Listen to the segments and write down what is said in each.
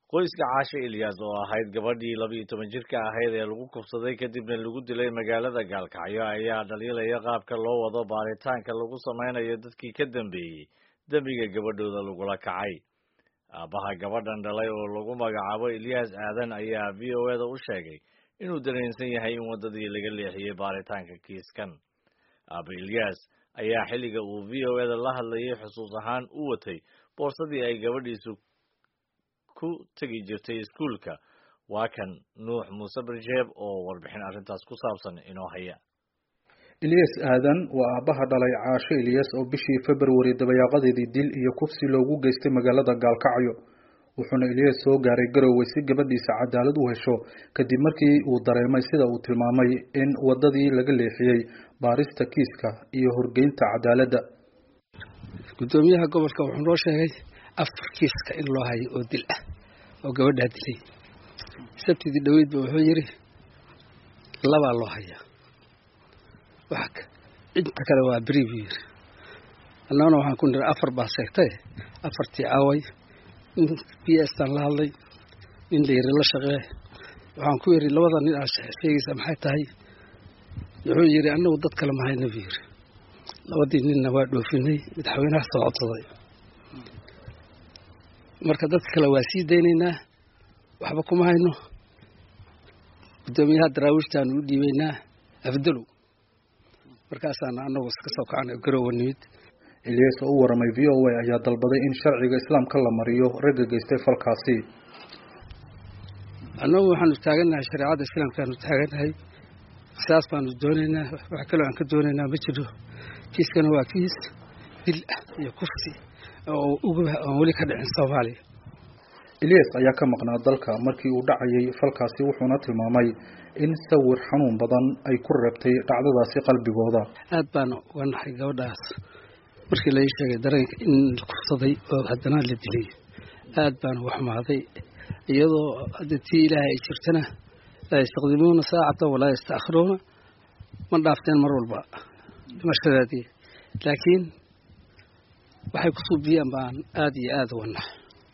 qoyska Caashe Ilyas oo ahayd gabadhii 12 jirka ahayd ee lagu kufsaday kadibna lagu dilay magaalada Gaalkacyo ayaa dhaliilaya qaabka loo wado baaritaanka lagu sameynayo dadkii ka dambeeyay dambiga gabadhooda lagula kacay. Aabaha gabadhan dhalay oo lagu magacaabo Ilyas Aadan ayaa VOA-da u sheegay inuu dareensan yahay in wadadii laga leexiyay baaritaanka kiiskan. Aaba Ilyas ayaa xilliga uu VOA-da la hadlayay xusuus ahaan u watay boorsadii ay gabadhiisu ku tagi jirtay iskuulka. Waa kan Nuux Muuse Barjeeb oo warbixin arrintaas ku saabsan inoo haya. Ilyas Aadan waa aabaha dhalay Caashe Ilyas oo bishii February dabayaaqadeedii dil iyo kufsi loogu geystay magaalada Gaalkacyo. Wuxuuna Ilyas soo gaaray Garowe si gabadhiisa cadaalad u hesho kadib markii uu dareemay sida uu tilmaamay in wadadii laga leexiyay baarista kiiska iyo horgeynta cadaaladda. Gudoomiyaha gobolka wuxuu noo sheegay 4 kiiska in loo hayo oo dil ah oo gabadha dilay. Sabtidii dhaweyd wuxuu yiri 2 loo hayaa. Waxa inta kale waa preview. Annana waxaan ku nir 4 baa sheegtay 4tii away PS tan la hadlay in leeyahay la shaqeey. Waxaan ku yiri 2 nin sheegaysa maxay tahay. Wuxuu yiri annagu dad kale ma hayno fiir. 2 ninna waa dhoofinay madaxweynaha soo codsaday. Marka dad kale waa sii deynaynaa waxba kuma hayno. Gudoomiyaha daraawiishtaan u dhiibaynaa afdalo. Markaasaan anagu iska soo kacnay Garowe nimid. Ilyas oo u waramay VOA ayaa dalbaday in sharciga islaamka la mariyo ragga geystay falkaasi. Anagu waxaanu taaganahay shariicada islaamka aanu taaganahay. Saas baanu doonaynaa wax kale aan ka doonaynaa ma jiro. Kiiskana waa kiis dil iyo kufsi oo ugu wali ka dhacay Soomaaliya. Ilyas ayaa ka maqnaa dalka markii uu dhacayay falkaasi wuxuuna tilmaamay in sawir xanuun badan ay ku reebtay dhacdadaasi qalbigooda. Aad baan uga naxay gabadhaas markii la sheegay dareenka in la kufsaday oo haddana la dilay. Aad baan wax maaday iyadoo dadkii Ilaahay jirtana ay istaqdimuuna saacada wala istaakhiruuna ma dhaafteen mar walba mashadaadii laakiin waxay ku suubiyaan baan aad iyo aad u naxay.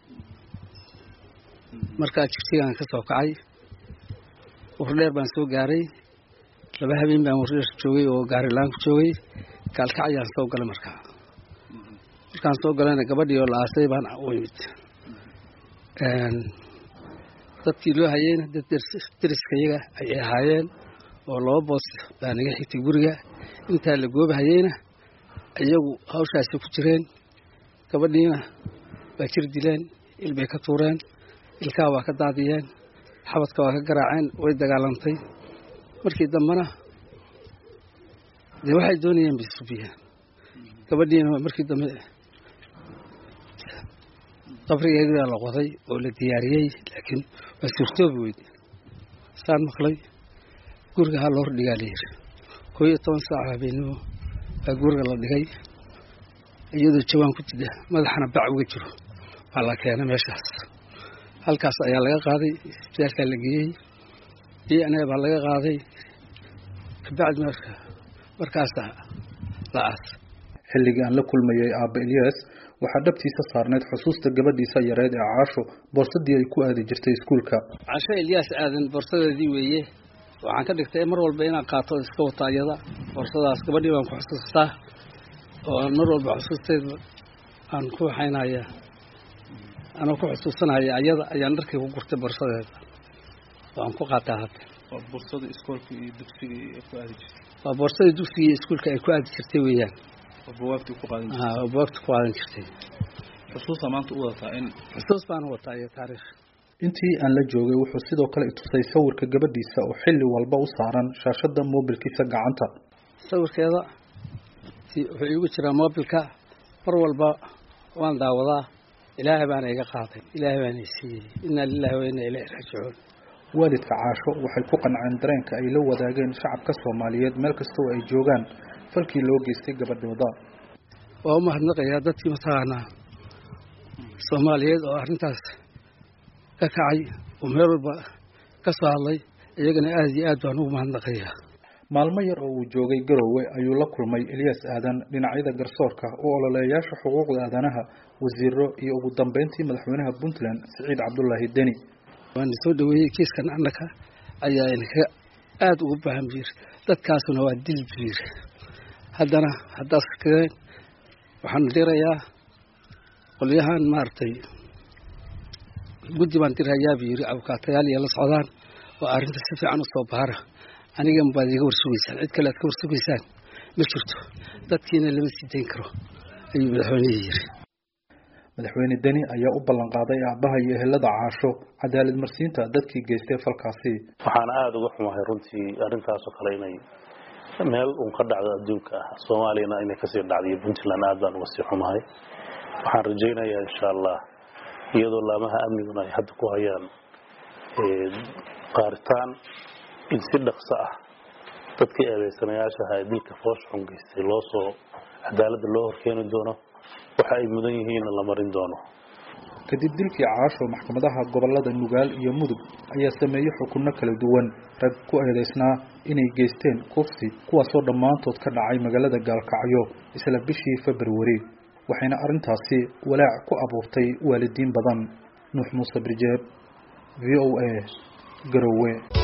Markaa jirtigaan ka soo kacay wardheer baan soo gaaray 2 habeen baan wardheer joogay oo gaari laan ku joogay Gaalkacyo aan soo galay markaan soo galayna gabadhii oo la aasay baan u imid dadkii loo hayeen dad deriskayaga ay ahaayeen oo 2 boos baan iga xigtay guriga inta la goobahayena iyagu hawshaasi ku jireen gabadhiina waa jir dileen ilbay ka tuureen ilkaa waa ka daadiyeen xabadka waa ka garaaceen way dagaalantay markii dambana waxay doonayeen bisbiya gabadhiina markii dambe qabrigeeda la qoday oo la diyaariyay laakiin waa suurtoobi weyd saan maqlay guriga hal hor dhigaa leeyahay 11 saac habeenimo guriga la dhigay iyadoo jawaan ku jida madaxana bac uga jiro waa la keenay meeshaas halkaas ayaa laga qaaday isbitaalka la geeyay DNA baa laga qaaday kabacdi markaas la aas. Xilliga aan la kulmayay aaba Ilyas waxa dhabtiisa saarneed xusuusta gabadhiisa yareed ee Caasho boorsadii ay ku aadi jirtay iskuulka. Caashe Ilyas Aadan boorsadeedii weeye waxaan ka dhigtay mar walba inaan qaato iska wataayada boorsadaas gabadhii waan ku xusuustaa oo mar walba xusuusteed aan ku haynaya ana ku xusuusanaya ayada ayaan dharkii ku gurtay boorsadeeda waan ku qaataa hadda boorsada iskuulka iyo dugsiga ay ku aadi jirtay waa boorsada dugsiga iyo iskuulka ay ku aadi jirtay weeyaan buugaagta ku qaadan jirtay buugaagta ku qaadan jirtay xusuus maanta u wadataa in xusuus baan wataa iyo taariikh. Intii aan la joogay wuxuu sidoo kale tusay sawirka gabadhiisa oo xilli walba u saaran shaashada mobilkiisa gacanta. Sawirkeeda wuxuu igu jiraa mobilka mar walba waan daawadaa. Ilaahay baan iga qaaday Ilaahay baan siiyay inna lillahi wa inna ilayhi raaji'uun. Waalidka Caasho waxay ku qanceen dareenka ay la wadaageen shacabka Soomaaliyeed meel kasta oo ay joogaan falkii loo geystay gabadhooda. waa mahadnaqayaa dadkii mataqaanaa Soomaaliyeed oo arrintaas ka kacay oo meel walba ka soo hadlay iyagana aad iyo aad baan ugu mahadnaqayaa. Maalmo yar oo uu joogay Garowe ayuu la kulmay Ilyas Aadan dhinacyada garsoorka oo ololeeyaasha xuquuqda aadanaha wasiiro iyo ugu dambeyntii madaxweynaha Puntland Siciid Cabdullaahi Deni. waan soo dhaweeyay kiiskan annaka ayaa inaga aad ugu baahan biir dadkaasuna waa dil biir haddana haddaas keen waxaan dirayaa qolyahan maartay guddi baan dirayaa biir abkaatayaal iyo la socdaan oo arrinta si fiican u soo baara aniga baad iga warsugaysaan cid kale aad ka warsugaysaan ma jirto dadkiina lama sii dayn karo ayuu madaxweynuhu yiri. madaxweyne Deni ayaa u ballan qaaday aabaha iyo ehelada Caasho cadaalad marsiinta dadkii geystay falkaasi. waxaan aad uga xumahay runtii arrintaas oo kale inay meel uu ka dhacdo adduunka Soomaaliya inay ka sii dhacdo Puntland aad baan uga sii xumahay. waxaan rajaynayaa insha Allah iyadoo laamaha amniga ay hadda ku hayaan qaaritaan in si dhaqso ah dadkii eedeysanayaasha ah dilka foosh xun geystay loo soo cadaaladda loo horkeeni doono waxa ay mudan yihiin la marin doono. kadib dilkii Caasho maxkamadaha gobolada Nugaal iyo Mudug ayaa sameeyay xukunno kala duwan rag ku eedeysnaa inay geysteen kufsi kuwaasoo dhammaantood ka dhacay magaalada Gaalkacyo isla bishii February waxayna arrintaasi walaac ku abuurtay waalidiin badan. Nuux Muuse Birjeeb VOA Garowe.